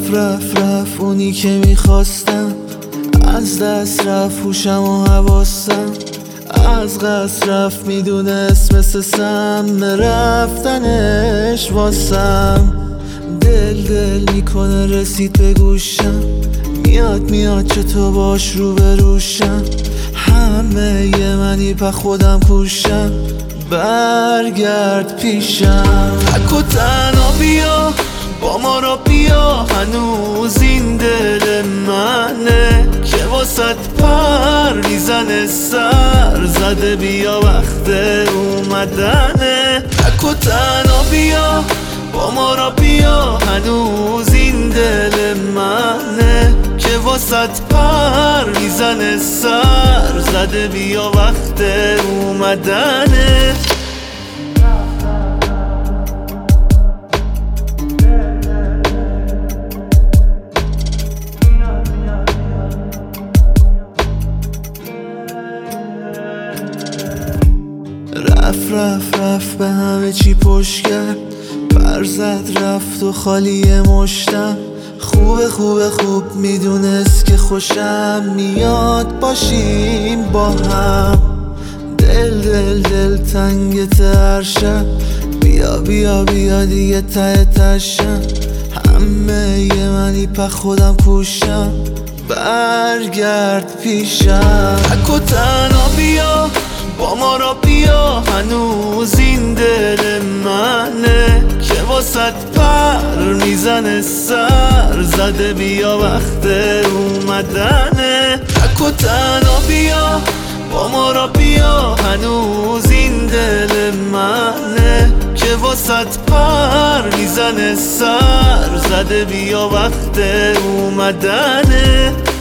رفت اونی که میخواستم، از دست رفت هوشم و حواسم، از قصد رفت میدونست مثل سم رفتنش واسم. دل میکنه رسید به گوشم، میاد چطور باش رو بروشم، همه ی منی په خودم کوشم، برگرد پیشم. تک و تنها بیا با ما را بیا، هنوز این دل منه که واسط پر میزنه، سر زده بیا وقت اومدنه. تک و تنها بیا با ما را بیا، هنوز این دل منه که واسط پر میزنه، سر زده بیا وقت اومدنه. رفت به همه چی پشت کرد، پر زد رفت و خالی مشتم. خوب میدونست که خوشم میاد باشیم با هم. دل تنگ هر شب، بیا دیگه ته تشم، همه ی منی په خودم کوشم، برگرد پیشم. تک و تنها بیا با ما را بیا، هنوز این دل منه که واسط پر میزنه، سر زده بیا وقت اومدنه. تک و تنها بیا با ما را بیا، هنوز این دل منه که واسط پر میزنه، سر زده بیا وقت اومدنه.